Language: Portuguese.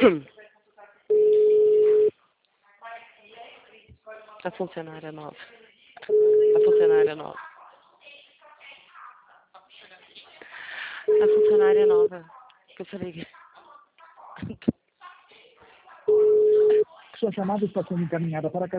A funcionária nova. A funcionária nova. A funcionária nova. Que eu falei. Sua chamada está sendo encaminhada para a